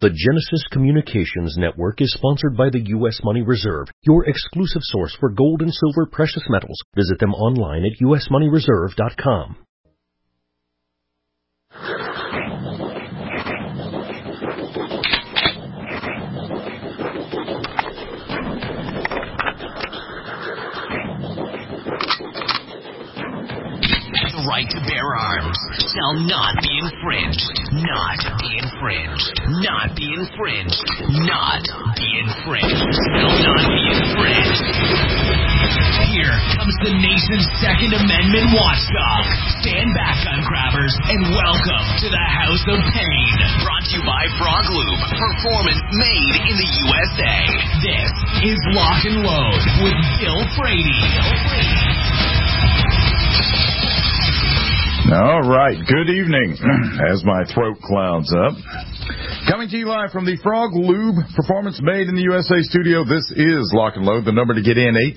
The Genesis Communications Network is sponsored by the U.S. Money Reserve, your exclusive source for gold and silver precious metals. Visit them online at usmoneyreserve.com. The right to bear arms shall not be infringed. Not be infringed. Not be infringed. Not be infringed. Shall not be infringed. Here comes the nation's Second Amendment watchdog. Stand back, gun grabbers, and welcome to the House of Pain. Brought to you by Frog Lube. Performance made in the USA. This is Lock and Load with Bill Frady. All right, good evening, as my throat clouds up. Coming to you live from the Frog Lube Performance Made in the USA studio, this is Lock and Load. The number to get in,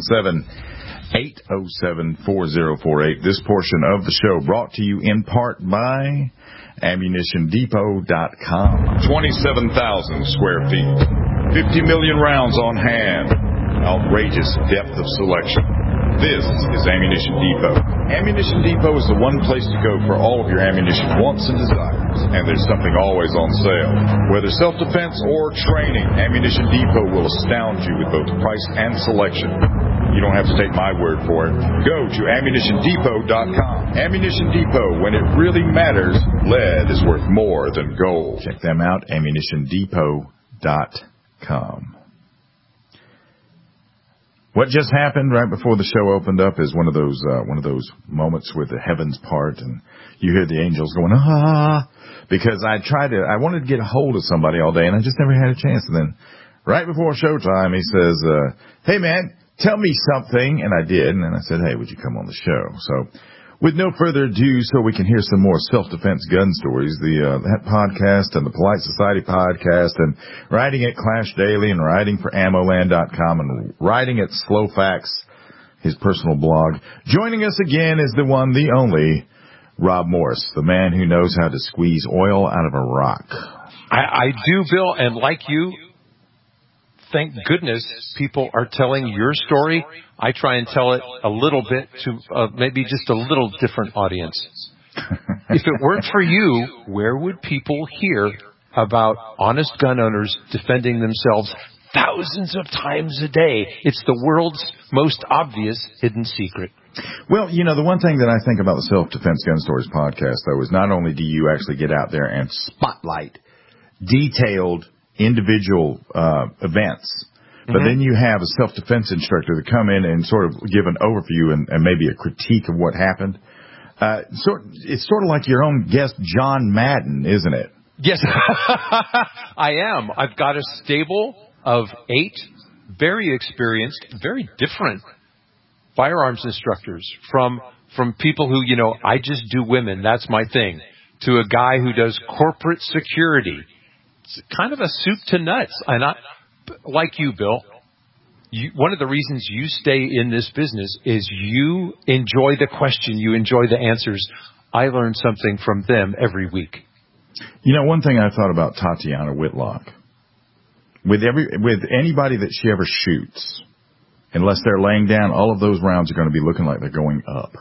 877-807-4048. This portion of the show brought to you in part by AmmunitionDepot.com. 27,000 square feet, 50 million rounds on hand, outrageous depth of selection. This is Ammunition Depot. Ammunition Depot is the one place to go for all of your ammunition wants and desires. And there's something always on sale. Whether self-defense or training, Ammunition Depot will astound you with both price and selection. You don't have to take my word for it. Go to AmmunitionDepot.com. Ammunition Depot, when it really matters, lead is worth more than gold. Check them out, AmmunitionDepot.com. What just happened right before the show opened up is one of those moments where the heavens part and you hear the angels going, ah, because I wanted to get a hold of somebody all day and I just never had a chance. And then right before showtime, he says, hey man, tell me something. And I did. And then I said, hey, would you come on the show? So with no further ado, so we can hear some more self-defense gun stories, that podcast and the Polite Society podcast and writing at Clash Daily and writing for AmmoLand.com and writing at Slowfax, his personal blog. Joining us again is the one, the only, Rob Morris, the man who knows how to squeeze oil out of a rock. I do, Bill, and like you, thank goodness people are telling your story. I try and tell it a little bit to maybe just a little different audience. If it weren't for you, where would people hear about honest gun owners defending themselves thousands of times a day? It's the world's most obvious hidden secret. Well, you know, the one thing that I think about the Self-Defense Gun Stories podcast, though, is not only do you actually get out there and spotlight detailed individual events, but then you have a self-defense instructor to come in and sort of give an overview and maybe a critique of what happened. It's sort of like your own guest, John Madden, isn't it? Yes, I am. I've got a stable of 8 very experienced, very different firearms instructors from people who, you know, I just do women, that's my thing, to a guy who does corporate security. It's kind of a soup to nuts. And like you, Bill, one of the reasons you stay in this business is you enjoy the question, you enjoy the answers. I learn something from them every week. You know, one thing I thought about Tatiana Whitlock, with anybody that she ever shoots, unless they're laying down, all of those rounds are going to be looking like they're going up.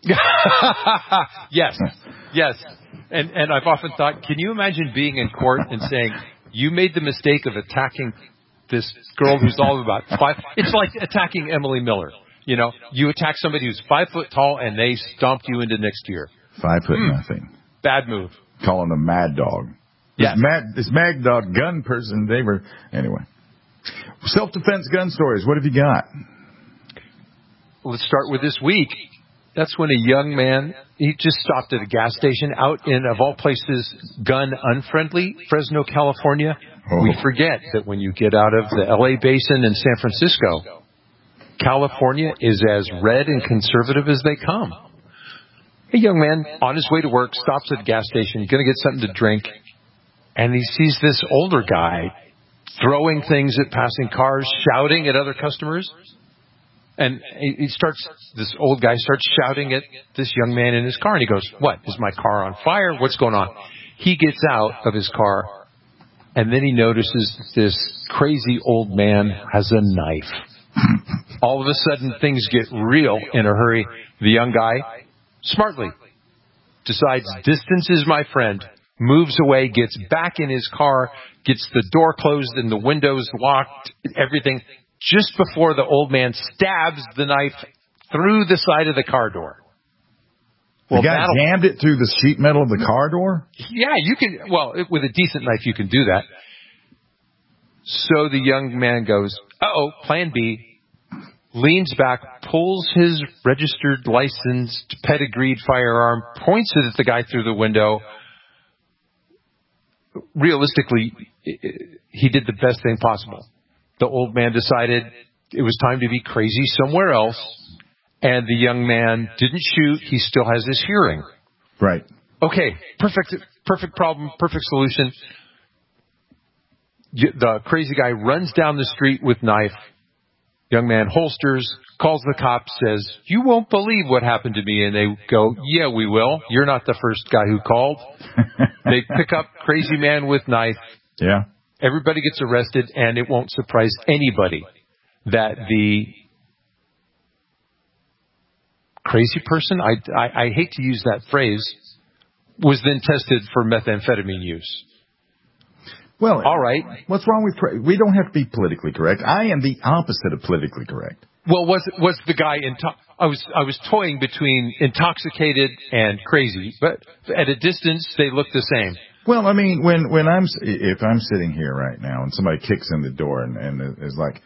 Yes. And I've often thought, can you imagine being in court and saying, you made the mistake of attacking this girl who's all about 5. It's like attacking Emily Miller. You know, you attack somebody who's 5 foot tall and they stomped you into next year. 5 foot nothing. Bad move. Calling them Mad Dog. Yes. This Mad Dog gun person, they were, anyway. Self-defense gun stories, what have you got? Let's start with this week. That's when a young man, he just stopped at a gas station out in, of all places, gun-unfriendly, Fresno, California. Oh. We forget that when you get out of the L.A. basin and San Francisco, California is as red and conservative as they come. A young man on his way to work stops at a gas station, going to get something to drink, and he sees this older guy throwing things at passing cars, shouting at other customers. And this old guy starts shouting at this young man in his car, and he goes, what, is my car on fire? What's going on? He gets out of his car And then he notices this crazy old man has a knife. All of a sudden, things get real in a hurry. The young guy, smartly, decides distance is my friend, moves away, gets back in his car, gets the door closed and the windows locked, everything, just before the old man stabs the knife through the side of the car door. Well, the guy jammed it through the sheet metal of the car door? Yeah, you can. Well, with a decent knife, you can do that. So the young man goes, uh-oh, plan B. Leans back, pulls his registered, licensed, pedigreed firearm, points it at the guy through the window. Realistically, he did the best thing possible. The old man decided it was time to be crazy somewhere else. And the young man didn't shoot. He still has his hearing. Right. Okay. Perfect problem. Perfect solution. The crazy guy runs down the street with knife. Young man holsters, calls the cops, says, "You won't believe what happened to me." And they go, "Yeah, we will. You're not the first guy who called." They pick up crazy man with knife. Yeah. Everybody gets arrested, and it won't surprise anybody that the crazy person, I hate to use that phrase, was then tested for methamphetamine use. Well, all right. What's wrong with we don't have to be politically correct. I am the opposite of politically correct. Well, was the guy I was toying between intoxicated and crazy, but at a distance they look the same. Well, I mean, if I'm sitting here right now and somebody kicks in the door and is like,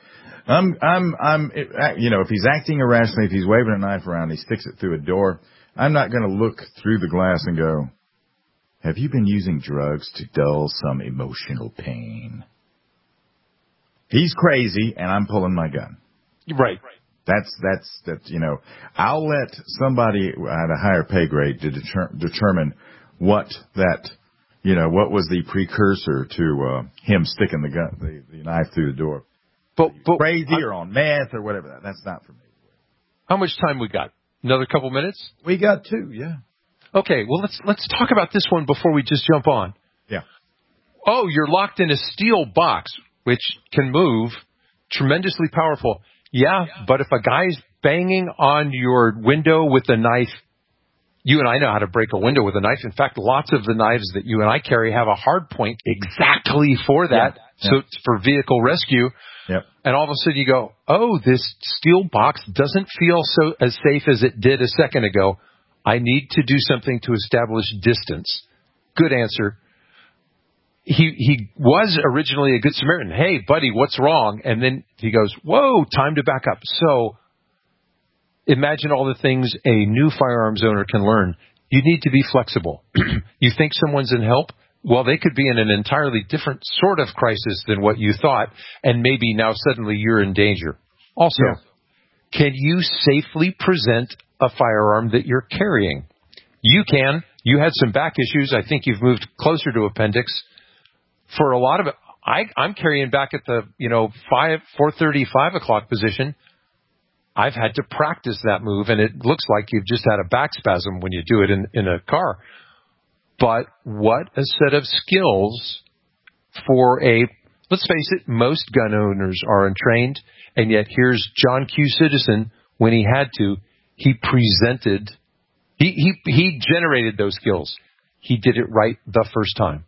if he's acting irrationally, if he's waving a knife around, he sticks it through a door, I'm not going to look through the glass and go, "Have you been using drugs to dull some emotional pain?" He's crazy and I'm pulling my gun. Right. That's I'll let somebody at a higher pay grade to determine what was the precursor to him sticking the knife through the door. But crazy or on meth or whatever. That's not for me. How much time we got? Another couple minutes? We got 2, yeah. Okay, well let's talk about this one before we just jump on. Yeah. Oh, you're locked in a steel box which can move, tremendously powerful. Yeah, but if a guy's banging on your window with a knife, you and I know how to break a window with a knife. In fact, lots of the knives that you and I carry have a hard point exactly for that. Yeah. So it's for vehicle rescue. Yep. And all of a sudden you go, oh, this steel box doesn't feel so as safe as it did a second ago. I need to do something to establish distance. Good answer. He was originally a good Samaritan. Hey, buddy, what's wrong? And then he goes, whoa, time to back up. So imagine all the things a new firearms owner can learn. You need to be flexible. You think someone's in help? Well, they could be in an entirely different sort of crisis than what you thought, and maybe now suddenly you're in danger. Also, Can you safely present a firearm that you're carrying? You can. You had some back issues. I think you've moved closer to appendix. For a lot of it, I'm carrying back at the 4:30, 5 o'clock position. I've had to practice that move, and it looks like you've just had a back spasm when you do it in a car. But what a set of skills for let's face it, most gun owners are untrained, and yet here's John Q. Citizen, when he had to, he presented, he generated those skills. He did it right the first time.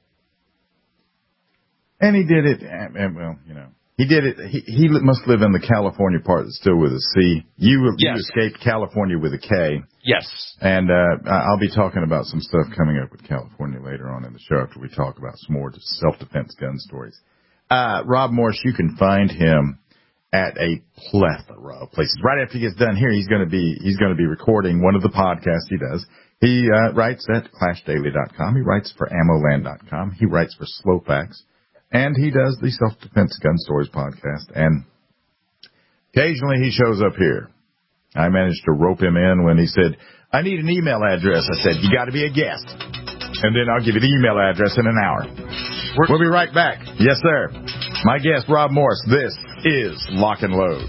And he did it, he did it. He must live in the California part that's still with a C. You escaped California with a K. Yes. And I'll be talking about some stuff coming up with California later on in the show after we talk about some more self-defense gun stories. Rob Morse, you can find him at a plethora of places. Right after he gets done here, he's going to be recording one of the podcasts he does. He writes at ClashDaily.com. He writes for AmmoLand.com. He writes for Slowfax. And he does the Self-Defense Gun Stories podcast. And occasionally he shows up here. I managed to rope him in when he said, I need an email address. I said, you got to be a guest. And then I'll give you the email address in an hour. We'll be right back. Yes, sir. My guest, Rob Morse. This is Lock and Load.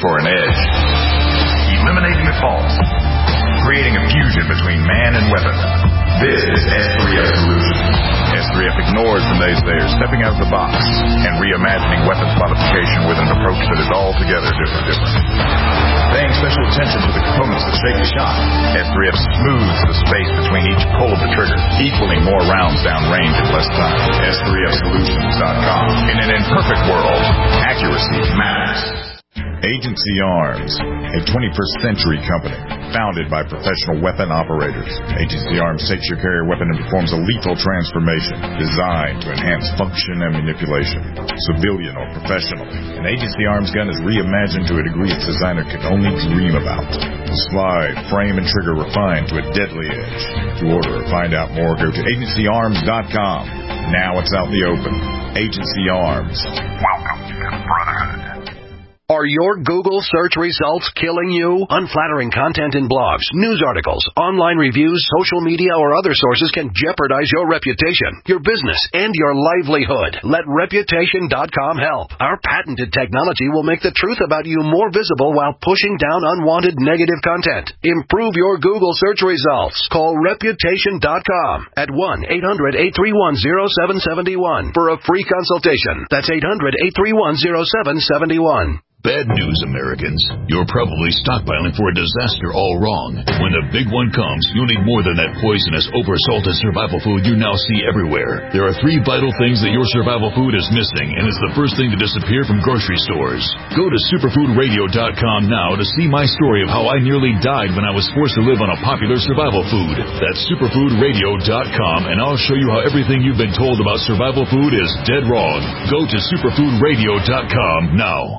for an edge. Eliminating the false. Creating a fusion between man and weapon. This is S3F Solutions. S3F ignores the naysayers, stepping out of the box and reimagining weapons modification with an approach that is altogether different. Paying special attention to the components that shape the shot, S3F smooths the space between each pull of the trigger, equaling more rounds downrange in less time. S3FSolutions.com. In an imperfect world, accuracy matters. Agency Arms, a 21st century company founded by professional weapon operators. Agency Arms takes your carrier weapon and performs a lethal transformation designed to enhance function and manipulation. Civilian or professional, an Agency Arms gun is reimagined to a degree its designer could only dream about. Slide, frame, and trigger refined to a deadly edge. To order or find out more, go to agencyarms.com. Now it's out in the open. Agency Arms. Welcome to the Brotherhood. Are your Google search results killing you? Unflattering content in blogs, news articles, online reviews, social media, or other sources can jeopardize your reputation, your business, and your livelihood. Let Reputation.com help. Our patented technology will make the truth about you more visible while pushing down unwanted negative content. Improve your Google search results. Call Reputation.com at 1-800-831-0771 for a free consultation. That's 800-831-0771. Bad news, Americans. You're probably stockpiling for a disaster all wrong. When the big one comes, you'll need more than that poisonous, oversalted survival food you now see everywhere. There are 3 vital things that your survival food is missing, and it's the first thing to disappear from grocery stores. Go to superfoodradio.com now to see my story of how I nearly died when I was forced to live on a popular survival food. That's superfoodradio.com, and I'll show you how everything you've been told about survival food is dead wrong. Go to superfoodradio.com now.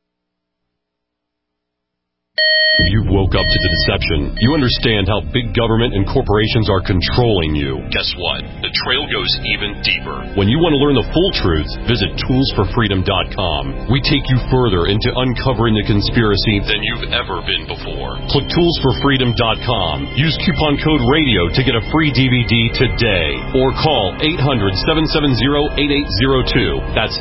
You've woke up to the deception. You understand how big government and corporations are controlling you. Guess what? The trail goes even deeper. When you want to learn the full truth, visit toolsforfreedom.com. We take you further into uncovering the conspiracy than you've ever been before. Click toolsforfreedom.com. Use coupon code RADIO to get a free DVD today. Or call 800-770-8802. That's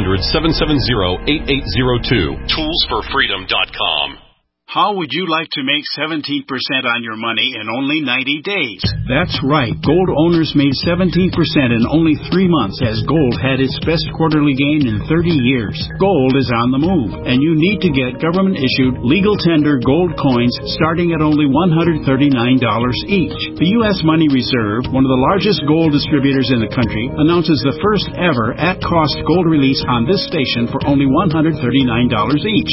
800-770-8802. Toolsforfreedom.com. How would you like to make 17% on your money in only 90 days? That's right. Gold owners made 17% in only 3 months as gold had its best quarterly gain in 30 years. Gold is on the move, and you need to get government-issued legal tender gold coins starting at only $139 each. The U.S. Money Reserve, one of the largest gold distributors in the country, announces the first ever at-cost gold release on this station for only $139 each.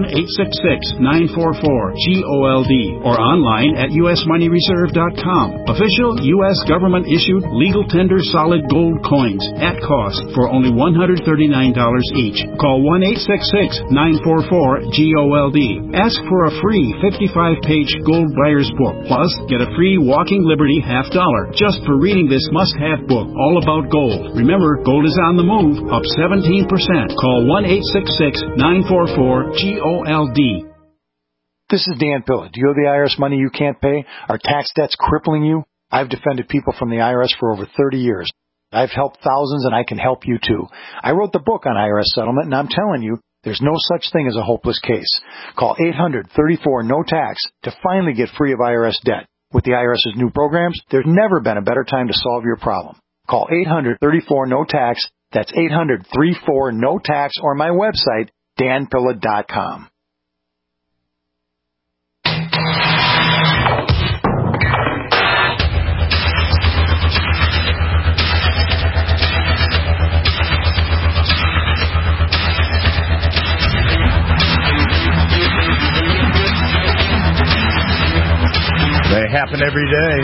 1-866-944-GOLD or online at usmoneyreserve.com. Official U.S. government-issued legal tender solid gold coins at cost for only $139 each. Call 1-866-944-GOLD. Ask for a free 55-page gold buyer's book. Plus, get a free Walking Liberty $50 just for reading this must-have book all about gold. Remember, gold is on the move, up 17%. Call 1-866-944-GOLD. This is Dan Pilla. Do you owe the IRS money you can't pay? Are tax debts crippling you? I've defended people from the IRS for over 30 years. I've helped thousands, and I can help you too. I wrote the book on IRS settlement, and I'm telling you, there's no such thing as a hopeless case. Call 800-34-NO-TAX to finally get free of IRS debt. With the IRS's new programs, there's never been a better time to solve your problem. Call 800-34-NO-TAX. That's 800-34-NO-TAX, or my website, danpilla.com. They happen every day.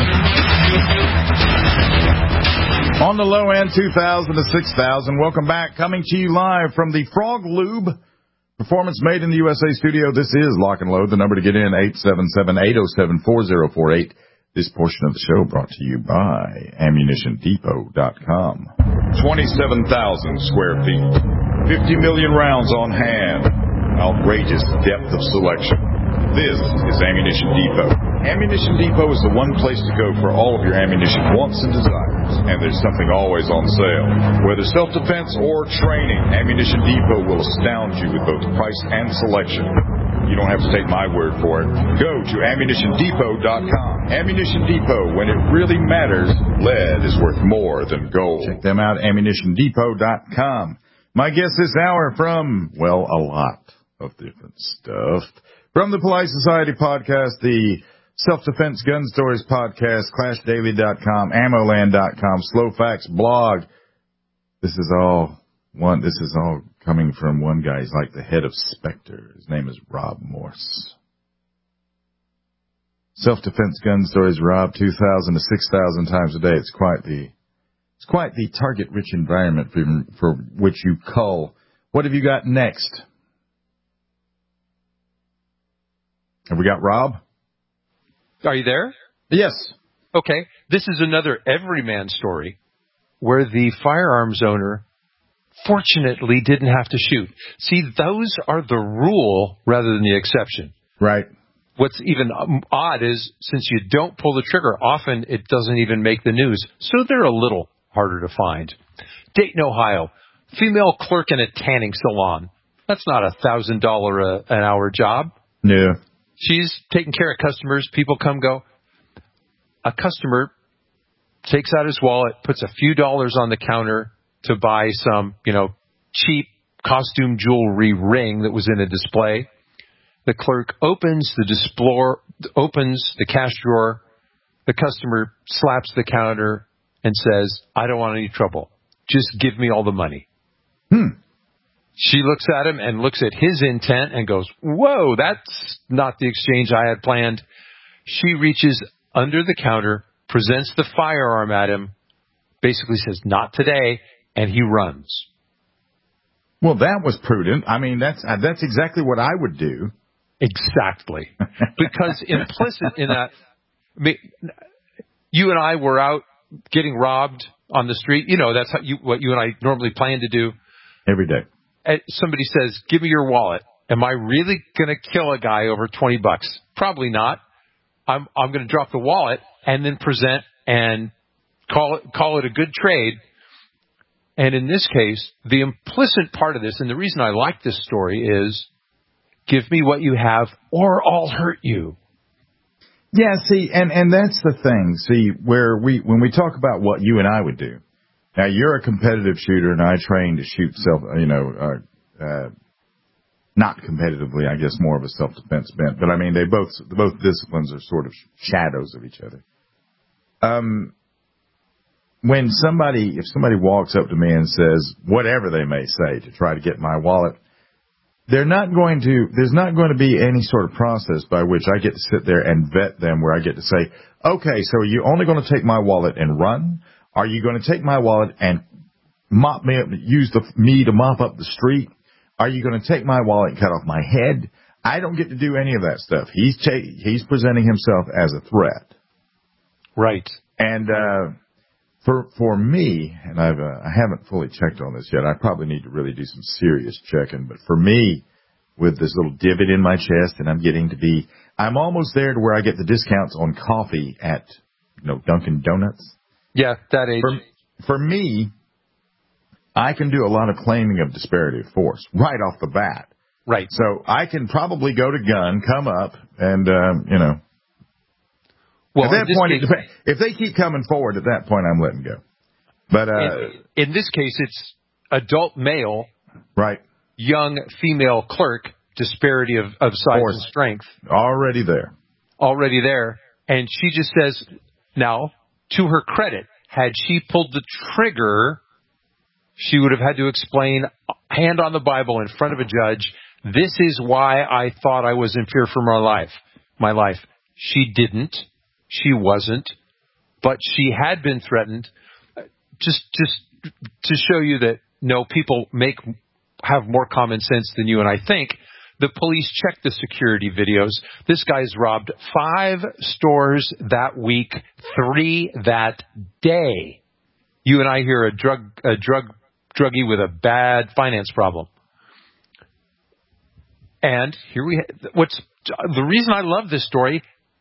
On the low end, 2,000 to 6,000. Welcome back. Coming to you live from the Frog Lube Performance Made in the USA studio. This is Lock and Load. The number to get in, 877-807-4048. This portion of the show brought to you by AmmunitionDepot.com. 27,000 square feet. 50 million rounds on hand. Outrageous depth of selection. This is Ammunition Depot. Ammunition Depot is the one place to go for all of your ammunition wants and desires, and there's something always on sale. Whether self-defense or training, Ammunition Depot will astound you with both price and selection. You don't have to take my word for it. Go to AmmunitionDepot.com. Ammunition Depot, when it really matters, lead is worth more than gold. Check them out, AmmunitionDepot.com. My guest this hour from, well, a lot of different stuff. From the Polite Society Podcast, the Self-Defense Gun Stories Podcast, ClashDaily.com, AmmoLand.com, SlowFacts blog. This is all coming from one guy. He's like the head of Spectre. His name is Rob Morse. Self-Defense Gun Stories, Rob, 2,000 to 6,000 times a day. It's quite the target-rich environment for which you cull. What have you got next? Have we got Rob? Are you there? Yes. Okay. This is another everyman story where the firearms owner fortunately didn't have to shoot. See, those are the rule rather than the exception. Right. What's even odd is since you don't pull the trigger, often it doesn't even make the news. So they're a little harder to find. Dayton, Ohio. Female clerk in a tanning salon. That's not $1,000 an hour job. Yeah. She's taking care of customers. People come, go. A customer takes out his wallet, puts a few dollars on the counter to buy some, cheap costume jewelry ring that was in a display. The clerk opens the cash drawer. The customer slaps the counter and says, "I don't want any trouble. Just give me all the money." She looks at him and looks at his intent and goes, "Whoa, that's not the exchange I had planned." She reaches under the counter, presents the firearm at him, basically says, "Not today," and he runs. Well, that was prudent. I mean, that's exactly what I would do. Exactly. Because implicit in that, you and I were out getting robbed on the street. That's what you and I normally plan to do. Every day. Somebody says, "Give me your wallet." Am I really going to kill a guy over $20? Probably not. I'm going to drop the wallet and then present and call it a good trade. And in this case, the implicit part of this, and the reason I like this story is, give me what you have or I'll hurt you. Yeah, see, and that's the thing. See, when we talk about what you and I would do. Now, you're a competitive shooter, and I train to shoot not competitively, I guess more of a self-defense bent. But I mean, both disciplines are sort of shadows of each other. If somebody walks up to me and says whatever they may say to try to get my wallet, there's not going to be any sort of process by which I get to sit there and vet them where I get to say, okay, so are you only going to take my wallet and run? Are you going to take my wallet and mop me up, use me to mop up the street? Are you going to take my wallet and cut off my head? I don't get to do any of that stuff. He's presenting himself as a threat. Right. And for me, and I haven't fully checked on this yet. I probably need to really do some serious checking. But for me, with this little divot in my chest, and I'm almost there to where I get the discounts on coffee at Dunkin' Donuts. Yeah, that age. For me, I can do a lot of claiming of disparity of force right off the bat. Right. So I can probably go to gun, come up, and, Well, at that point, if they keep coming forward, at that point, I'm letting go. But in this case, it's adult male, right? Young female clerk, disparity of size and strength. Already there. And she just says, now, to her credit, had she pulled the trigger, she would have had to explain, hand on the Bible in front of a judge, this is why I thought I was in fear for my life. She didn't. She wasn't. But she had been threatened. Just to show you that, no, people have more common sense than you and I think. The police checked the security videos. This guy's robbed 5 stores that week, 3 that day. You and I hear a druggie with a bad finance problem. And here the reason I love this story,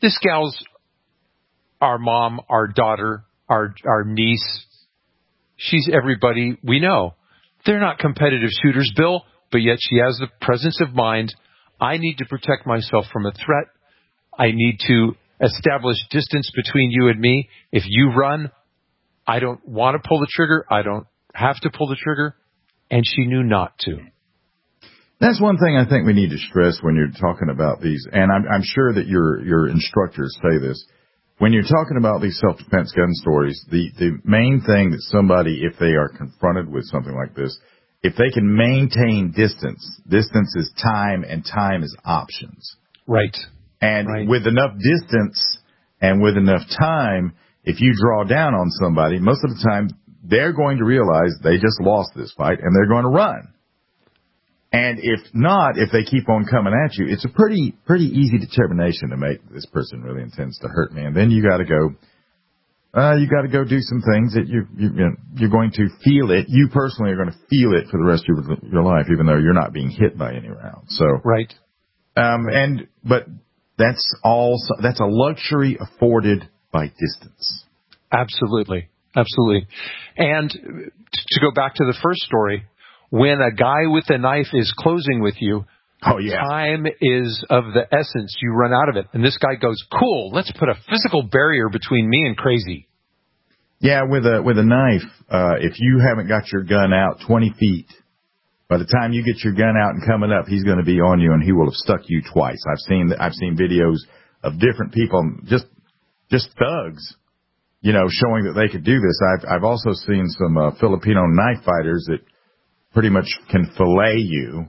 This gal's our mom, our daughter, our niece. She's everybody we know. They're not competitive shooters, Bill, but yet she has the presence of mind. I need to protect myself from a threat. I need to establish distance between you and me. If you run, I don't want to pull the trigger. I don't have to pull the trigger. And she knew not to. That's one thing I think we need to stress when you're talking about these, and I'm sure that your instructors say this. When you're talking about these self-defense gun stories, the main thing that somebody, if they are confronted with something like this, if they can maintain distance is time, and time is options. Right. And with enough distance and with enough time, if you draw down on somebody, most of the time they're going to realize they just lost this fight and they're going to run. And if not, if they keep on coming at you, it's a pretty easy determination to make. This person really intends to hurt me, and then you got to go. You got to go do some things that you're going to feel it. You personally are going to feel it for the rest of your life, even though you're not being hit by any round. So right. But that's a luxury afforded by distance. Absolutely. And to go back to the first story. When a guy with a knife is closing with you, time is of the essence. You run out of it. And this guy goes, cool, let's put a physical barrier between me and crazy. Yeah, with a knife, if you haven't got your gun out 20 feet, by the time you get your gun out and coming up, he's going to be on you and he will have stuck you twice. I've seen videos of different people, just thugs, showing that they could do this. I've also seen some Filipino knife fighters that pretty much can fillet you.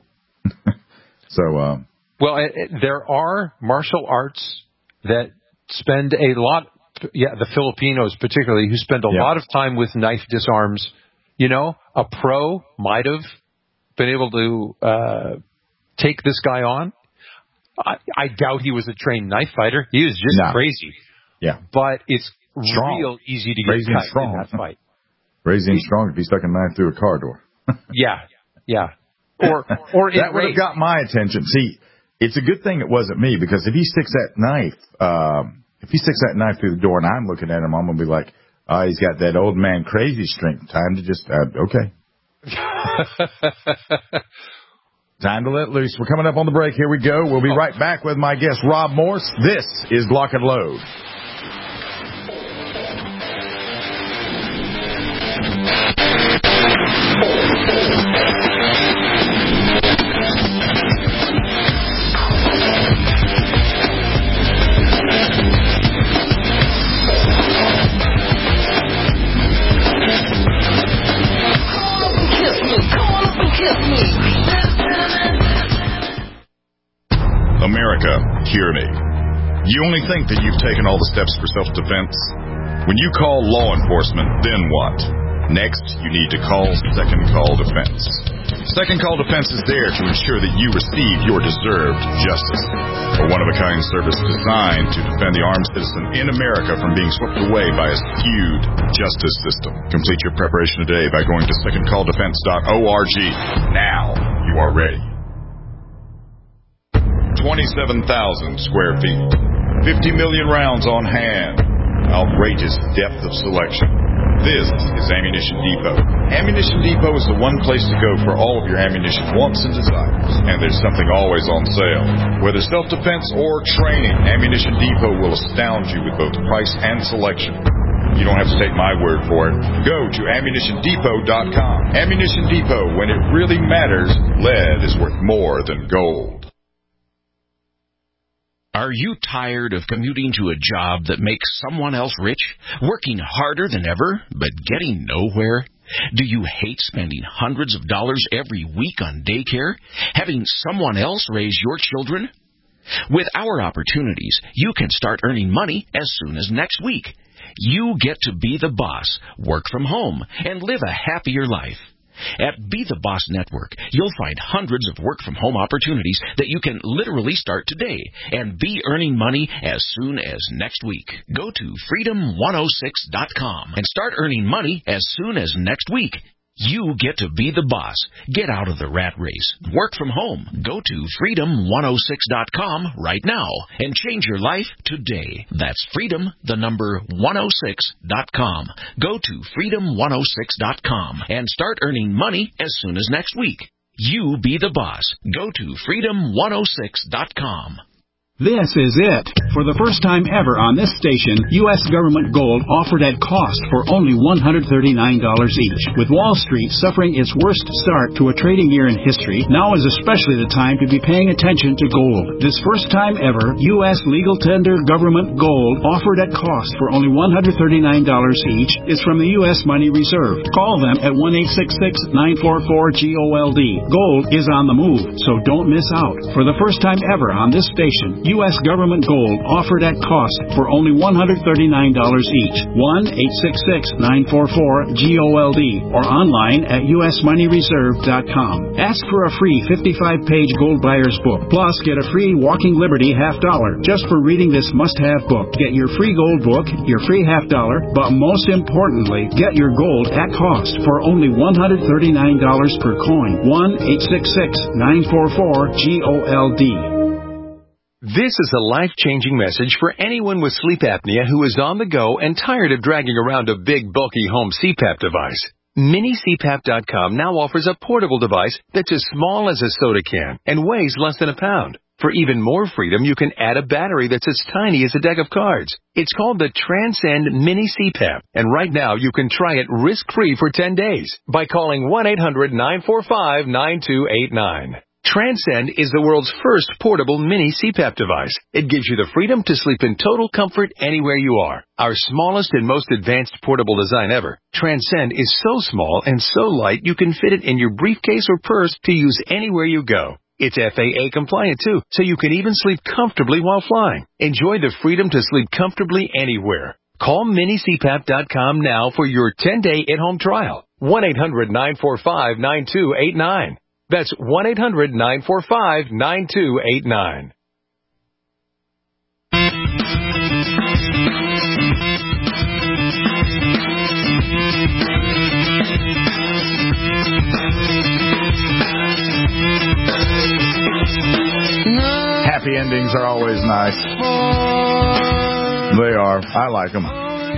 There are martial arts that spend a lot, the Filipinos particularly, who spend a lot of time with knife disarms. A pro might have been able to take this guy on. I doubt he was a trained knife fighter. He was just crazy. Yeah. But it's strong. real easy to get cut in that fight. Crazy and strong if he stuck a knife through a car door. Yeah. Or that would have got my attention. See, it's a good thing it wasn't me, because if he sticks that knife through the door and I'm looking at him, I'm gonna be like, he's got that old man crazy strength. Time to just okay. Time to let loose. We're coming up on the break. Here we go. We'll be right back with my guest Rob Morse. This is Lock and Load. America, hear me. You only think that you've taken all the steps for self-defense? When you call law enforcement, then what? Next, you need to call Second Call Defense. Second Call Defense is there to ensure that you receive your deserved justice. A one-of-a-kind service designed to defend the armed citizen in America from being swept away by a skewed justice system. Complete your preparation today by going to secondcalldefense.org. Now you are ready. 27,000 square feet, 50 million rounds on hand, outrageous depth of selection. This is Ammunition Depot. Ammunition Depot is the one place to go for all of your ammunition wants and desires. And there's something always on sale. Whether self-defense or training, Ammunition Depot will astound you with both price and selection. You don't have to take my word for it. Go to AmmunitionDepot.com. Ammunition Depot, when it really matters, lead is worth more than gold. Are you tired of commuting to a job that makes someone else rich, working harder than ever, but getting nowhere? Do you hate spending hundreds of dollars every week on daycare, having someone else raise your children? With our opportunities, you can start earning money as soon as next week. You get to be the boss, work from home, and live a happier life. At Be the Boss Network, you'll find hundreds of work-from-home opportunities that you can literally start today and be earning money as soon as next week. Go to freedom106.com and start earning money as soon as next week. You get to be the boss. Get out of the rat race. Work from home. Go to freedom106.com right now and change your life today. That's freedom106.com. Go to freedom106.com and start earning money as soon as next week. You be the boss. Go to freedom106.com. This is it. For the first time ever on this station, U.S. government gold offered at cost for only $139 each. With Wall Street suffering its worst start to a trading year in history, now is especially the time to be paying attention to gold. This first time ever, U.S. legal tender government gold offered at cost for only $139 each is from the U.S. Money Reserve. Call them at 1-866-944-GOLD. Gold is on the move, so don't miss out. For the first time ever on this station, U.S. government gold offered at cost for only $139 each. 1-866-944-GOLD or online at usmoneyreserve.com. Ask for a free 55-page gold buyer's book. Plus, get a free Walking Liberty $50 just for reading this must-have book. Get your free gold book, your free $50, but most importantly, get your gold at cost for only $139 per coin. 1-866-944-GOLD. This is a life-changing message for anyone with sleep apnea who is on the go and tired of dragging around a big, bulky home CPAP device. MiniCPAP.com now offers a portable device that's as small as a soda can and weighs less than a pound. For even more freedom, you can add a battery that's as tiny as a deck of cards. It's called the Transcend Mini CPAP, and right now you can try it risk-free for 10 days by calling 1-800-945-9289. Transcend is the world's first portable mini CPAP device. It gives you the freedom to sleep in total comfort anywhere you are. Our smallest and most advanced portable design ever, Transcend is so small and so light you can fit it in your briefcase or purse to use anywhere you go. It's FAA compliant too, so you can even sleep comfortably while flying. Enjoy the freedom to sleep comfortably anywhere. Call MiniCPAP.com now for your 10-day at-home trial. 1-800-945-9289. That's 1-800-945-9289. Happy endings are always nice. They are. I like them.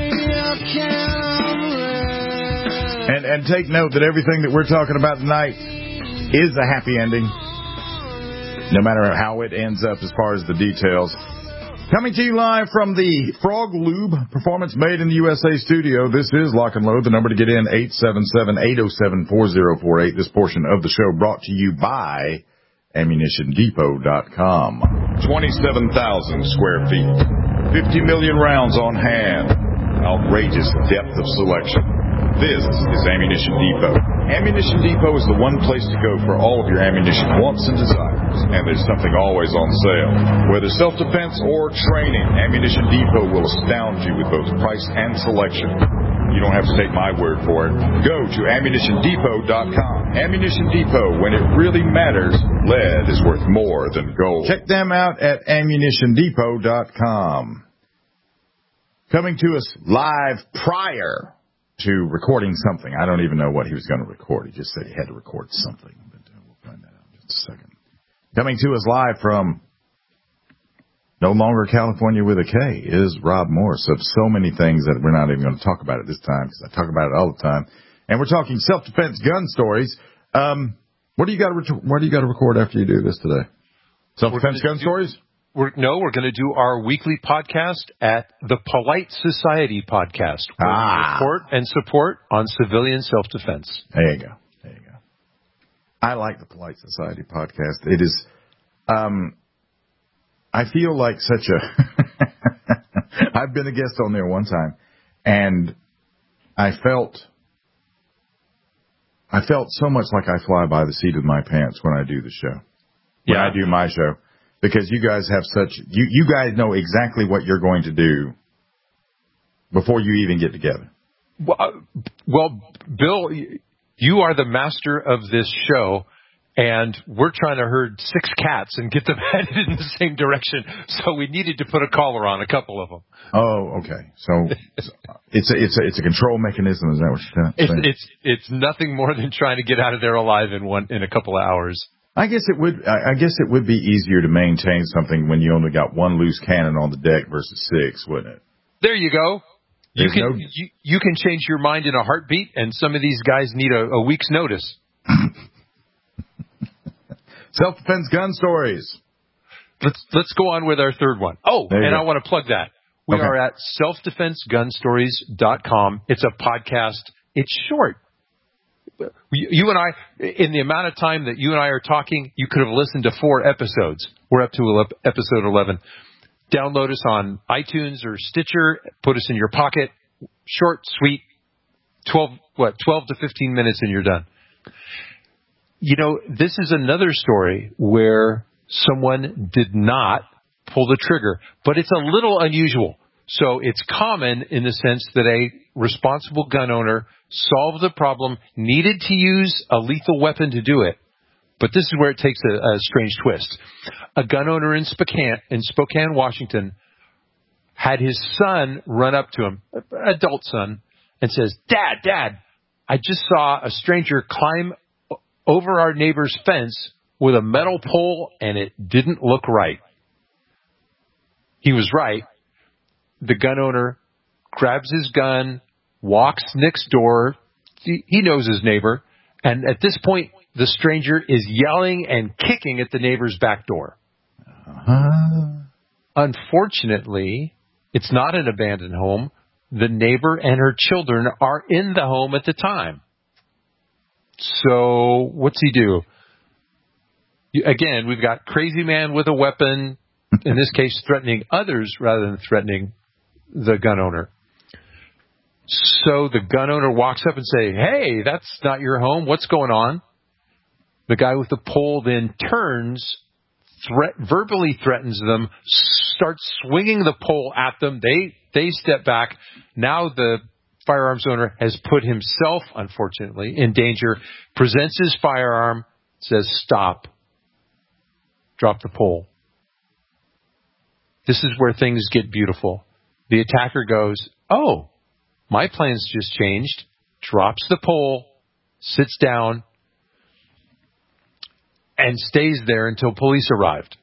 And take note that everything that we're talking about tonight is a happy ending, no matter how it ends up as far as the details. Coming to you live from the Frog Lube Performance Made in the USA studio, this is Lock and Load. The number to get in, 877-807-4048. This portion of the show brought to you by AmmunitionDepot.com. 27,000 square feet, 50 million rounds on hand, outrageous depth of selection. This is Ammunition Depot. Ammunition Depot is the one place to go for all of your ammunition wants and desires, and there's something always on sale. Whether self-defense or training, Ammunition Depot will astound you with both price and selection. You don't have to take my word for it. Go to AmmunitionDepot.com. Ammunition Depot, when it really matters, lead is worth more than gold. Check them out at AmmunitionDepot.com. Coming to us live prior to recording something. I don't even know what he was going to record. He just said he had to record something. But we'll find that out in just a second. Coming to us live from no longer California with a K is Rob Morris of so many things that we're not even going to talk about it this time because I talk about it all the time. And we're talking self-defense gun stories. What do you got to record after you do this today? Self-defense gun stories? We're going to do our weekly podcast at the Polite Society podcast, where we report and support on civilian self-defense. There you go. I like the Polite Society podcast. It is, I feel like such a, I've been a guest on there one time, and I felt so much like I fly by the seat of my pants when I do the show. When I do my show. Because you guys have you guys know exactly what you're going to do before you even get together. Well, Bill, you are the master of this show, And we're trying to herd 6 cats and get them headed in the same direction. So we needed to put a collar on a couple of them. Oh, okay. So it's a control mechanism. Is that what you're saying? It's nothing more than trying to get out of there alive in a couple of hours. I guess it would be easier to maintain something when you only got 1 loose cannon on the deck versus 6, wouldn't it? There you go. You can change your mind in a heartbeat, and some of these guys need a week's notice. Self-defense gun stories. Let's go on with our third one. Oh, and I want to plug that. We are at selfdefensegunstories.com. It's a podcast. It's short. You and I, in the amount of time that you and I are talking, you could have listened to 4 episodes. We're up to episode 11. Download us on iTunes or Stitcher. Put us in your pocket. Short, sweet. 12 to 15 minutes and you're done. You know, this is another story where someone did not pull the trigger, but it's a little unusual. So it's common in the sense that a responsible gun owner solved the problem, needed to use a lethal weapon to do it. But this is where it takes a strange twist. A gun owner in Spokane, Washington, had his son run up to him, adult son, and says, Dad, I just saw a stranger climb over our neighbor's fence with a metal pole, and it didn't look right. He was right. The gun owner grabs his gun, walks next door. He knows his neighbor. And at this point, the stranger is yelling and kicking at the neighbor's back door. Unfortunately, it's not an abandoned home. The neighbor and her children are in the home at the time. So what's he do? Again, we've got crazy man with a weapon, in this case threatening others rather than threatening the gun owner. So the gun owner walks up and say, hey, that's not your home. What's going on? The guy with the pole then turns, verbally threatens them, starts swinging the pole at them. They step back. Now the firearms owner has put himself, unfortunately, in danger, presents his firearm, says, stop, drop the pole. This is where things get beautiful. The attacker goes, oh, my plans just changed, drops the pole, sits down, and stays there until police arrived.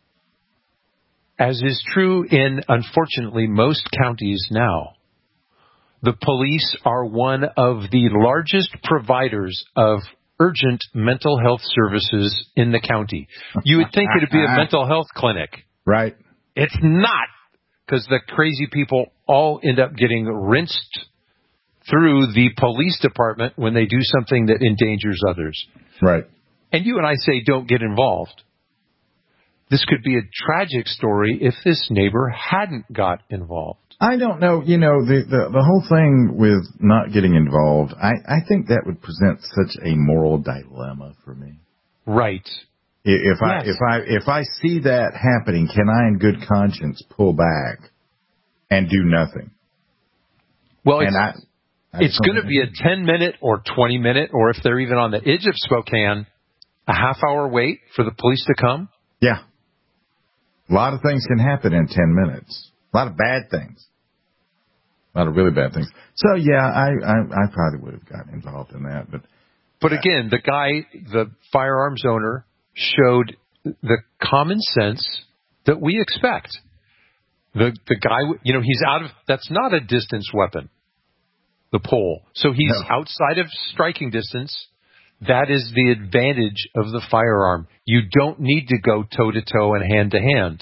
As is true in, unfortunately, most counties now, the police are one of the largest providers of urgent mental health services in the county. You would think it would be a mental health clinic. Right. It's not, because the crazy people all end up getting rinsed through the police department when they do something that endangers others. Right. And you and I say don't get involved. This could be a tragic story if this neighbor hadn't got involved. I don't know. You know, the whole thing with not getting involved, I think that would present such a moral dilemma for me. Right. If I see that happening, can I in good conscience pull back and do nothing? Well, it's going to be a 10-minute or 20-minute, or if they're even on the edge of Spokane, a half-hour wait for the police to come? Yeah. A lot of things can happen in 10 minutes. A lot of bad things. A lot of really bad things. So, yeah, I probably would have gotten involved in that. But again, the firearms owner, showed the common sense that we expect. The guy, he's that's not a distance weapon, the pole. So he's outside of striking distance. That is the advantage of the firearm. You don't need to go toe-to-toe and hand-to-hand.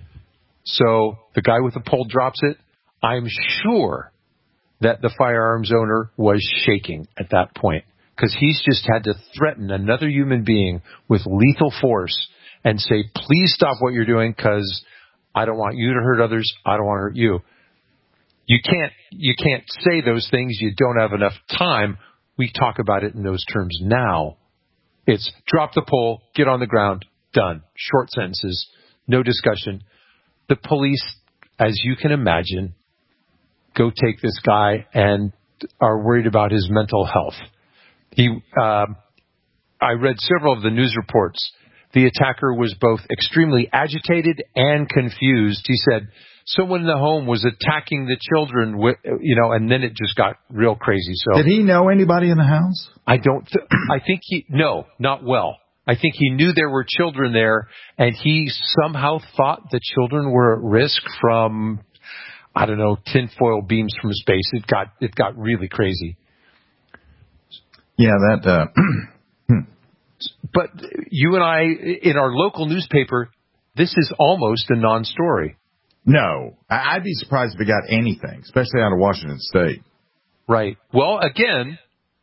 So the guy with the pole drops it. I'm sure that the firearms owner was shaking at that point, because he's just had to threaten another human being with lethal force and say, please stop what you're doing, because I don't want you to hurt others. I don't want to hurt you. You can't say those things. You don't have enough time. We talk about it in those terms now. It's drop the pole, get on the ground, done. Short sentences, no discussion. The police, as you can imagine, go take this guy and are worried about his mental health. I read several of the news reports. The attacker was both extremely agitated and confused. He said someone in the home was attacking the children, and then it just got real crazy. So, did he know anybody in the house? I think no, not well. I think he knew there were children there, and he somehow thought the children were at risk from, I don't know, tinfoil beams from space. It got really crazy. Yeah, that. But you and I, in our local newspaper, this is almost a non-story. No, I'd be surprised if we got anything, especially out of Washington State. Right. Well, again,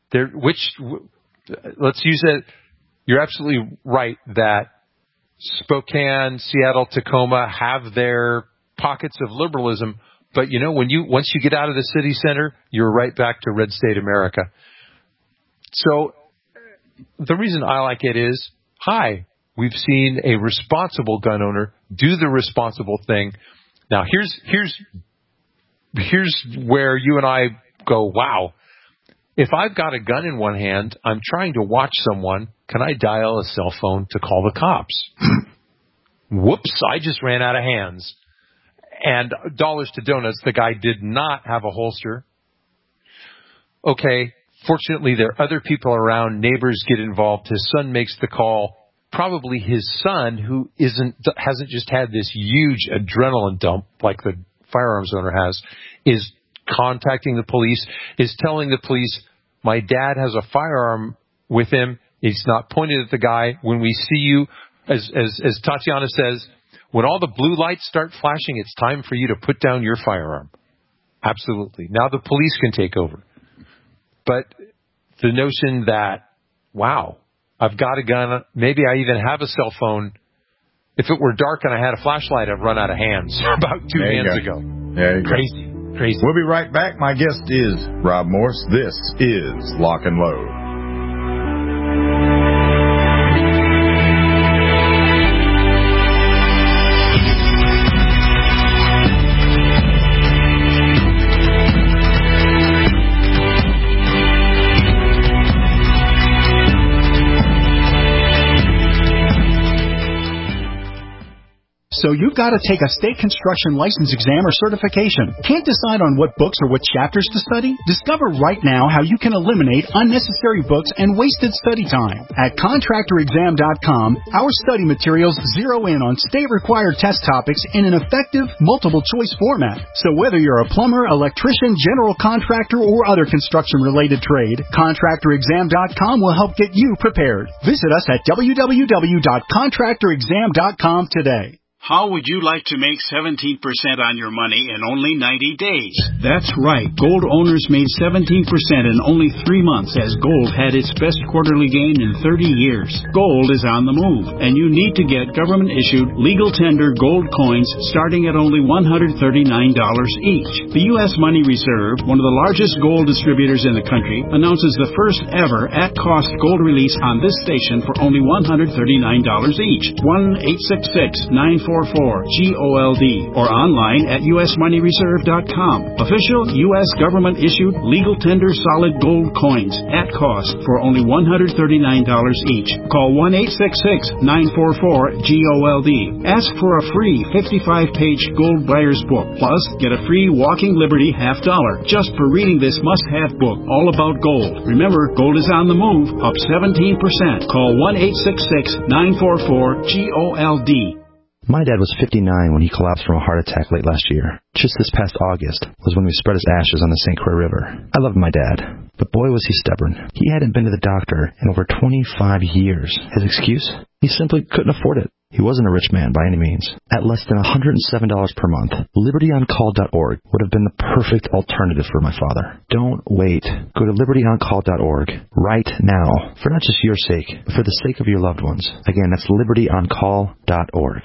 let's use it. You're absolutely right that Spokane, Seattle, Tacoma have their pockets of liberalism, but once you get out of the city center, you're right back to red state America. So the reason I like it is, we've seen a responsible gun owner do the responsible thing. Now here's where you and I go, wow. If I've got a gun in one hand, I'm trying to watch someone, can I dial a cell phone to call the cops? Whoops, I just ran out of hands. And dollars to donuts, the guy did not have a holster. Okay, fortunately there are other people around, neighbors get involved, his son makes the call. Probably his son, who hasn't just had this huge adrenaline dump like the firearms owner has, is contacting the police, is telling the police, my dad has a firearm with him. He's not pointed at the guy. When we see you, as Tatiana says, when all the blue lights start flashing, it's time for you to put down your firearm. Absolutely. Now the police can take over. But the notion that, wow, I've got a gun, maybe I even have a cell phone. If it were dark and I had a flashlight, I'd run out of hands about 2 hands ago. There you Crazy. go. Crazy. We'll be right back. My guest is Rob Morse. This is Lock and Load. So you've got to take a state construction license exam or certification. Can't decide on what books or what chapters to study? Discover right now how you can eliminate unnecessary books and wasted study time. At contractorexam.com, our study materials zero in on state-required test topics in an effective, multiple-choice format. So whether you're a plumber, electrician, general contractor, or other construction-related trade, contractorexam.com will help get you prepared. Visit us at www.contractorexam.com today. How would you like to make 17% on your money in only 90 days? That's right. Gold owners made 17% in only 3 months as gold had its best quarterly gain in 30 years. Gold is on the move, and you need to get government-issued, legal tender gold coins starting at only $139 each. The U.S. Money Reserve, one of the largest gold distributors in the country, announces the first ever at-cost gold release on this station for only $139 each. 1-866-944-GOLD or online at usmoneyreserve.com. Official U.S. government-issued legal tender solid gold coins at cost for only $139 each. Call 1-866-944-GOLD. Ask for a free 55-page gold buyer's book. Plus, get a free Walking Liberty $50 just for reading this must-have book all about gold. Remember, gold is on the move, up 17%. Call 1-866-944-GOLD. My dad was 59 when he collapsed from a heart attack late last year. Just this past August was when we spread his ashes on the St. Croix River. I loved my dad, but boy was he stubborn. He hadn't been to the doctor in over 25 years. His excuse? He simply couldn't afford it. He wasn't a rich man by any means. At less than $107 per month, LibertyOnCall.org would have been the perfect alternative for my father. Don't wait. Go to LibertyOnCall.org right now, for not just your sake, but for the sake of your loved ones. Again, that's LibertyOnCall.org.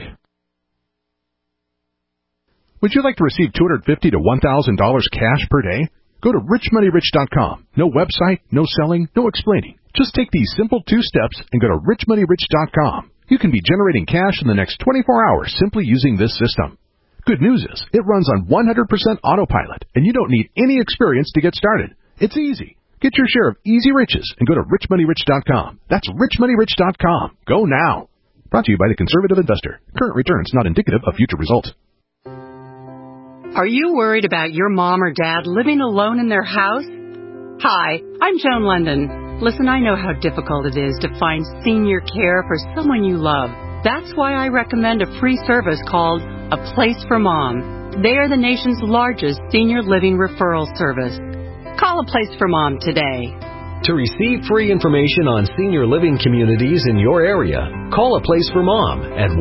Would you like to receive $250 to $1,000 cash per day? Go to richmoneyrich.com. No website, no selling, no explaining. Just take these simple 2 steps and go to richmoneyrich.com. You can be generating cash in the next 24 hours simply using this system. Good news is, it runs on 100% autopilot, and you don't need any experience to get started. It's easy. Get your share of easy riches and go to richmoneyrich.com. That's richmoneyrich.com. Go now. Brought to you by the Conservative Investor. Current returns not indicative of future results. Are you worried about your mom or dad living alone in their house? Hi, I'm Joan London. Listen, I know how difficult it is to find senior care for someone you love. That's why I recommend a free service called A Place for Mom. They are the nation's largest senior living referral service. Call A Place for Mom today. To receive free information on senior living communities in your area, call A Place for Mom at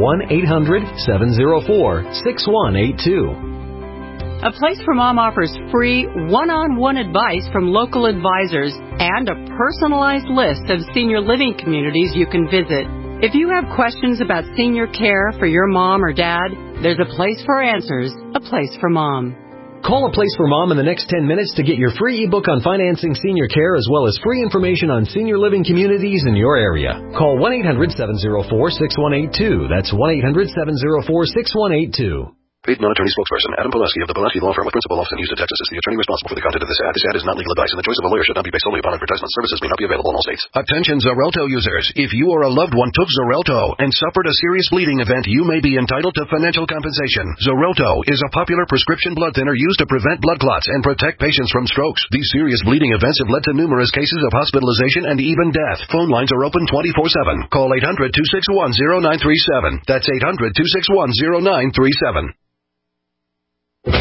1-800-704-6182. A Place for Mom offers free one-on-one advice from local advisors and a personalized list of senior living communities you can visit. If you have questions about senior care for your mom or dad, there's a place for answers, A Place for Mom. Call A Place for Mom in the next 10 minutes to get your free ebook on financing senior care as well as free information on senior living communities in your area. Call 1-800-704-6182. That's 1-800-704-6182. Paid non-attorney spokesperson Adam Pulaski of the Pulaski Law Firm with principal office in Houston, Texas is the attorney responsible for the content of this ad. This ad is not legal advice, and the choice of a lawyer should not be based solely upon advertisement. Services may not be available in all states. Attention Xarelto users. If you or a loved one took Xarelto and suffered a serious bleeding event, you may be entitled to financial compensation. Xarelto is a popular prescription blood thinner used to prevent blood clots and protect patients from strokes. These serious bleeding events have led to numerous cases of hospitalization and even death. Phone lines are open 24/7. Call 800-261-0937. That's 800-261-0937. All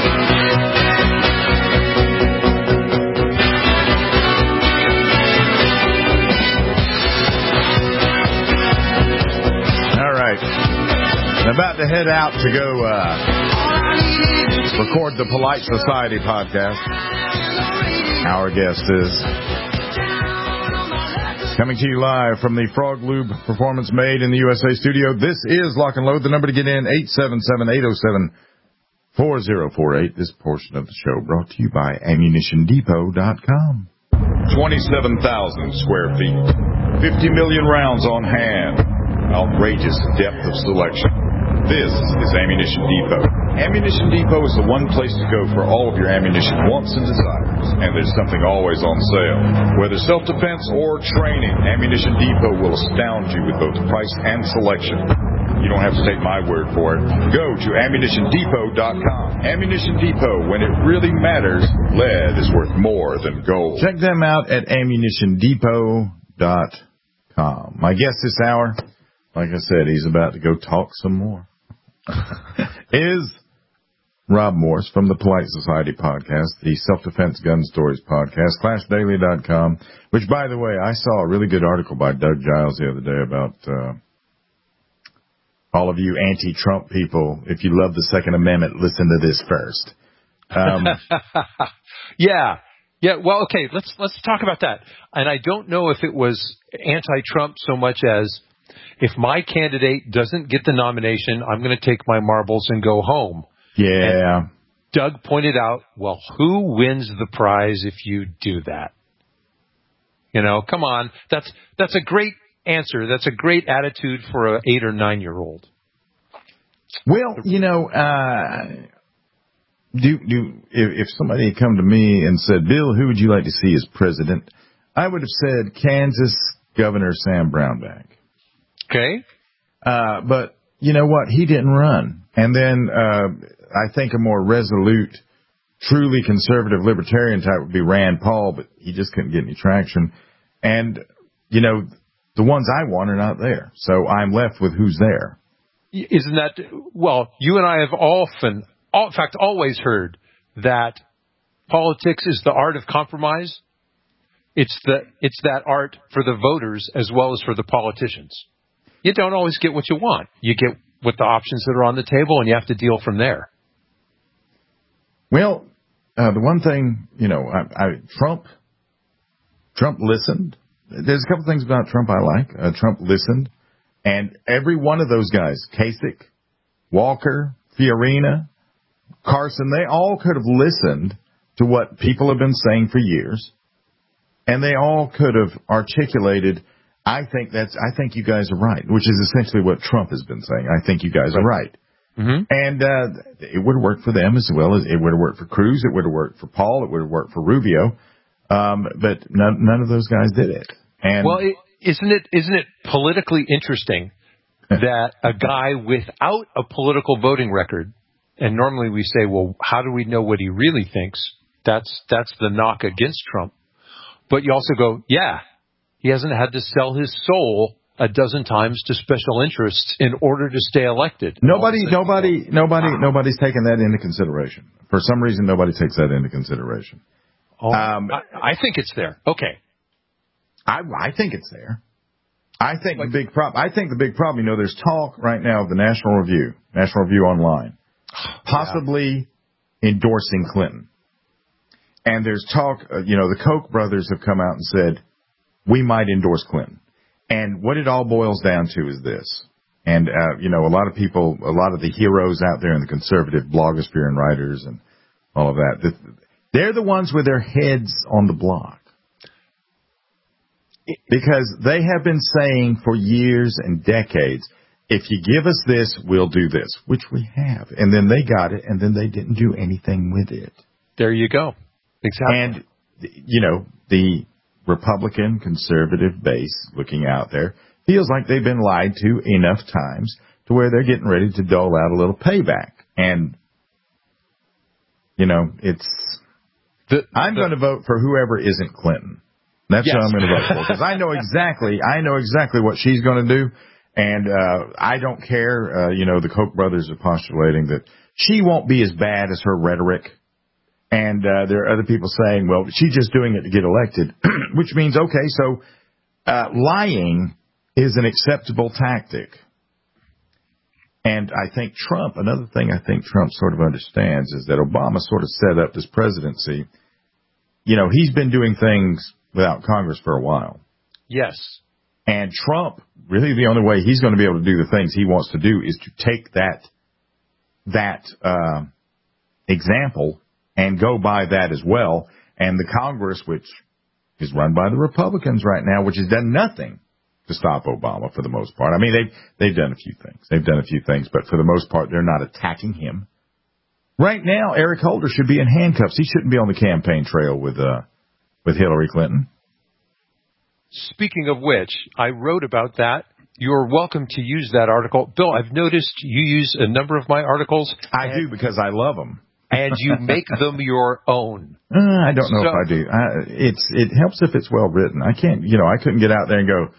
right. I'm about to head out to go record the Polite Society podcast. Our guest is coming to you live from the Frog Lube Performance Made in the USA studio. This is Lock and Load. The number to get in, 877-807-4048. This portion of the show brought to you by AmmunitionDepot.com. 27,000 square feet. 50 million rounds on hand. Outrageous depth of selection. This is Ammunition Depot. Ammunition Depot is the one place to go for all of your ammunition wants and desires. And there's something always on sale. Whether self-defense or training, Ammunition Depot will astound you with both price and selection. You don't have to take my word for it. Go to AmmunitionDepot.com. Ammunition Depot, when it really matters, lead is worth more than gold. Check them out at AmmunitionDepot.com. My guest this hour, like I said, he's about to go talk some more, is Rob Morse from the Polite Society podcast, the Self-Defense Gun Stories podcast, ClashDaily.com, which, by the way, I saw a really good article by Doug Giles the other day about all of you anti-Trump people. If you love the Second Amendment, listen to this first. Yeah. Well, okay. Let's talk about that. And I don't know if it was anti-Trump so much as if my candidate doesn't get the nomination, I'm going to take my marbles and go home. Yeah. And Doug pointed out, well, who wins the prize if you do that? You know, come on. That's a great answer. That's a great attitude for an 8 or 9 year old. Well, you know, if somebody had come to me and said, Bill, who would you like to see as president? I would have said Kansas Governor Sam Brownback. Okay. But you know what? He didn't run. And then I think a more resolute, truly conservative libertarian type would be Rand Paul, but he just couldn't get any traction. And, you know, the ones I want are not there. So I'm left with who's there. Isn't that, well, you and I have always heard that politics is the art of compromise. It's that art for the voters as well as for the politicians. You don't always get what you want. You get what the options that are on the table, and you have to deal from there. Well, the one thing, you know, Trump listened. There's a couple things about Trump I like. Trump listened, and every one of those guys, Kasich, Walker, Fiorina, Carson, they all could have listened to what people have been saying for years, and they all could have articulated, I think you guys are right, which is essentially what Trump has been saying. I think you guys are right. Mm-hmm. And it would have worked for them as well as it would have worked for Cruz. It would have worked for Paul. It would have worked for Rubio. But none of those guys did it. And well, isn't it politically interesting that a guy without a political voting record, and normally we say, well, how do we know what he really thinks? That's the knock against Trump. But you also go, yeah, he hasn't had to sell his soul a dozen times to special interests in order to stay elected. Nobody's taken that into consideration. For some reason, nobody takes that into consideration. Oh, I think it's there. Okay. I think it's there. I think the big problem, there's talk right now of the National Review Online, possibly endorsing Clinton. And there's talk, the Koch brothers have come out and said, we might endorse Clinton. And what it all boils down to is this. And, a lot of the heroes out there in the conservative blogosphere and writers and all of that, they're the ones with their heads on the block. Because they have been saying for years and decades, if you give us this, we'll do this, which we have. And then they got it, and then they didn't do anything with it. There you go. Exactly. And, the Republican conservative base looking out there feels like they've been lied to enough times to where they're getting ready to dole out a little payback. And, I'm going to vote for whoever isn't Clinton. That's what I'm going to vote for, because I know exactly what she's going to do, and I don't care. The Koch brothers are postulating that she won't be as bad as her rhetoric, and there are other people saying, well, she's just doing it to get elected, which means, okay, so lying is an acceptable tactic. And I think another thing I think Trump sort of understands is that Obama sort of set up this presidency. He's been doing things without Congress for a while. Yes. And Trump, really the only way he's going to be able to do the things he wants to do is to take that example and go by that as well. And the Congress, which is run by the Republicans right now, which has done nothing to stop Obama for the most part. I mean, they've done a few things. But for the most part, they're not attacking him. Right now, Eric Holder should be in handcuffs. He shouldn't be on the campaign trail with Hillary Clinton. Speaking of which, I wrote about that. You're welcome to use that article. Bill, I've noticed you use a number of my articles. I do, because I love them. And you make them your own. I don't know if I do. It helps if it's well written. I can't, I couldn't get out there and go,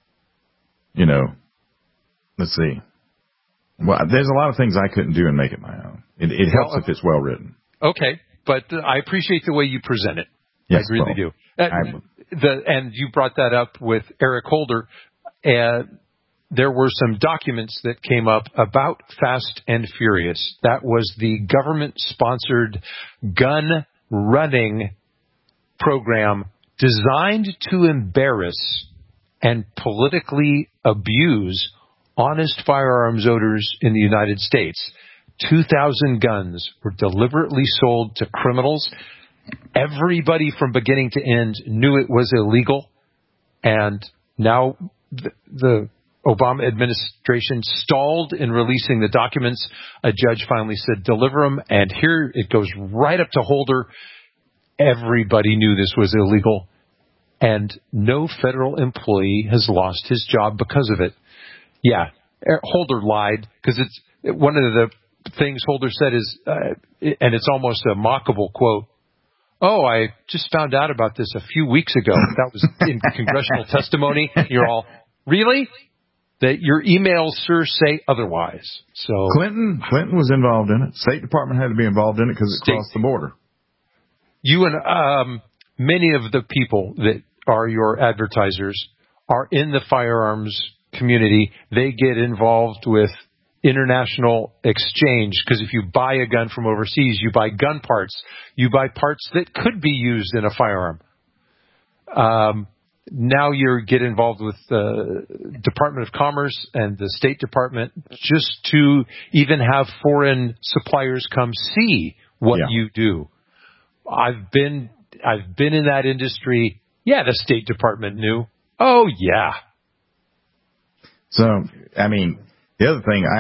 let's see. Well, there's a lot of things I couldn't do and make it my own. It helps if it's well written. Okay, but I appreciate the way you present it. Yes, I really do. And you brought that up with Eric Holder. There were some documents that came up about Fast and Furious. That was the government-sponsored gun running program designed to embarrass and politically abuse honest firearms owners in the United States. 2,000 guns were deliberately sold to criminals. Everybody from beginning to end knew it was illegal, and now the Obama administration stalled in releasing the documents. A judge finally said, deliver them, and here it goes right up to Holder. Everybody knew this was illegal, and no federal employee has lost his job because of it. Yeah, Holder lied, because it's one of the things Holder said is, and it's almost a mockable quote, oh, I just found out about this a few weeks ago. That was in congressional testimony. You're all, really? That your emails, sir, say otherwise. So Clinton was involved in it. State Department had to be involved in it because it crossed the border. You and many of the people that are your advertisers are in the firearms community. They get involved with international exchange, because if you buy a gun from overseas, you buy gun parts. You buy parts that could be used in a firearm. Now you get involved with the Department of Commerce and the State Department just to even have foreign suppliers come see what you do. I've been in that industry. Yeah, the State Department knew. Oh, yeah. So, I mean, the other thing,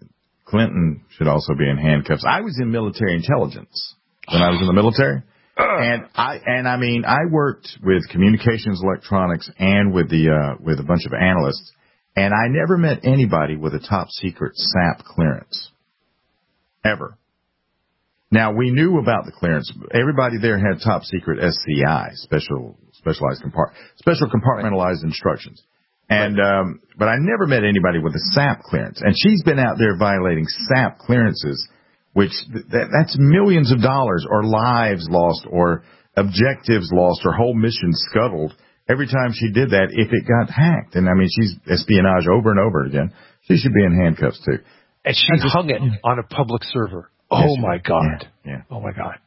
Clinton should also be in handcuffs. I was in military intelligence when I was in the military. I worked with communications electronics and with a bunch of analysts, and I never met anybody with a top secret SAP clearance. Ever. Now, we knew about the clearance. Everybody there had top secret SCI, special compartmentalized instructions. And, but I never met anybody with a SAP clearance. And she's been out there violating SAP clearances, which that's millions of dollars or lives lost or objectives lost or whole missions scuttled every time she did that if it got hacked. And I mean, she's espionage over and over again. She should be in handcuffs too. And she hung it on a public server. Oh, my God. Yeah. Oh, my God.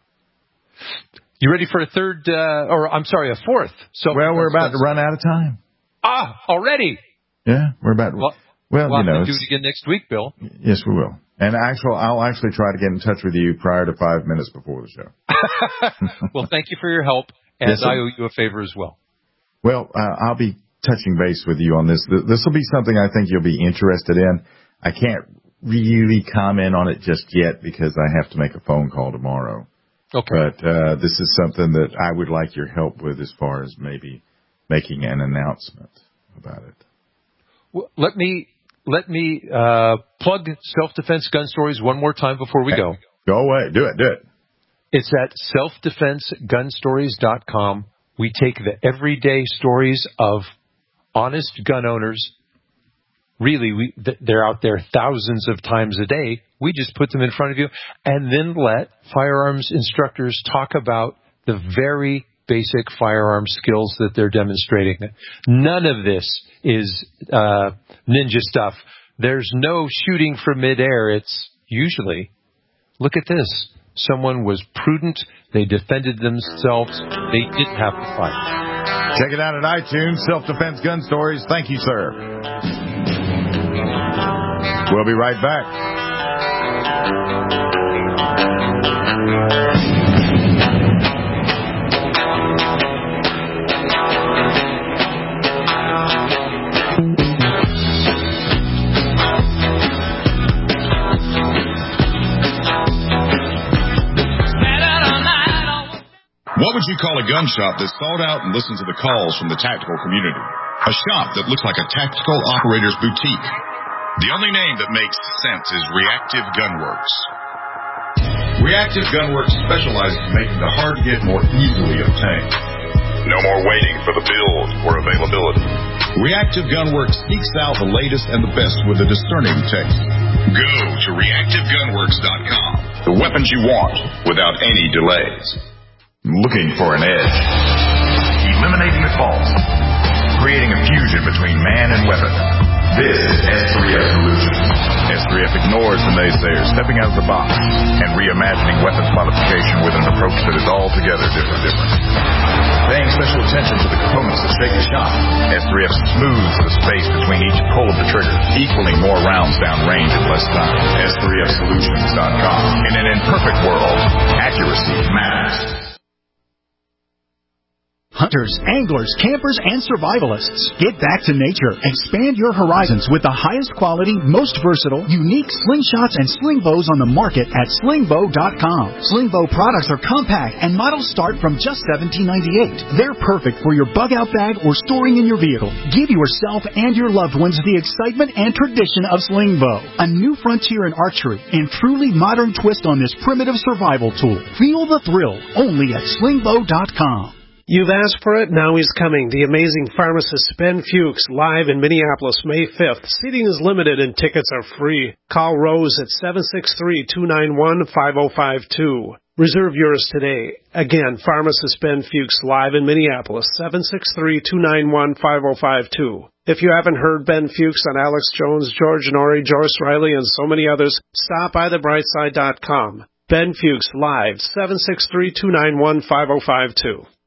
You ready for a fourth? So we're about to run out of time. Already? Yeah, we're about to. Well, you know. We'll do it again next week, Bill. Yes, we will. And I'll actually try to get in touch with you prior to 5 minutes before the show. Well, thank you for your help, and yes, I owe you a favor as well. Well, I'll be touching base with you on this. This will be something I think you'll be interested in. I can't really comment on it just yet because I have to make a phone call tomorrow. Okay. But this is something that I would like your help with as far as maybe making an announcement about it. Well, let me plug Self-Defense Gun Stories one more time before we go. Go away. Do it. It's at selfdefensegunstories.com. We take the everyday stories of honest gun owners. Really, they're out there thousands of times a day. We just put them in front of you and then let firearms instructors talk about the very basic firearm skills that they're demonstrating. None of this is ninja stuff. There's no shooting from midair. It's usually, look at this. Someone was prudent. They defended themselves. They didn't have to fight. Check it out at iTunes, Self-Defense Gun Stories. Thank you, sir. We'll be right back. What would you call a gun shop that sought out and listened to the calls from the tactical community? A shop that looks like a tactical operator's boutique. The only name that makes sense is Reactive Gunworks. Reactive Gunworks specializes in making the hard-to-get more easily obtained. No more waiting for the build or availability. Reactive Gunworks seeks out the latest and the best with a discerning taste. Go to reactivegunworks.com. The weapons you want without any delays. Looking for an edge. Eliminating the false. Creating a fusion between man and weapon. This is S3F Solutions. S3F ignores the naysayers, stepping out of the box and reimagining weapons modification with an approach that is altogether different. Paying special attention to the components that shake the shot, S3F smooths the space between each pull of the trigger, equaling more rounds down range in less time. S3FSolutions.com. In an imperfect world, accuracy matters. Hunters, anglers, campers, and survivalists. Get back to nature. Expand your horizons with the highest quality, most versatile, unique slingshots and sling bows on the market at slingbow.com. Slingbow products are compact and models start from just $17.98. They're perfect for your bug-out bag or storing in your vehicle. Give yourself and your loved ones the excitement and tradition of Slingbow, a new frontier in archery and truly modern twist on this primitive survival tool. Feel the thrill only at slingbow.com. You've asked for it, now he's coming. The amazing pharmacist Ben Fuchs, live in Minneapolis, May 5th. Seating is limited and tickets are free. Call Rose at 763-291-5052. Reserve yours today. Again, pharmacist Ben Fuchs, live in Minneapolis, 763-291-5052. If you haven't heard Ben Fuchs on Alex Jones, George Norrie, Joyce Riley, and so many others, stop by thebrightside.com. Ben Fuchs, live, 763-291-5052.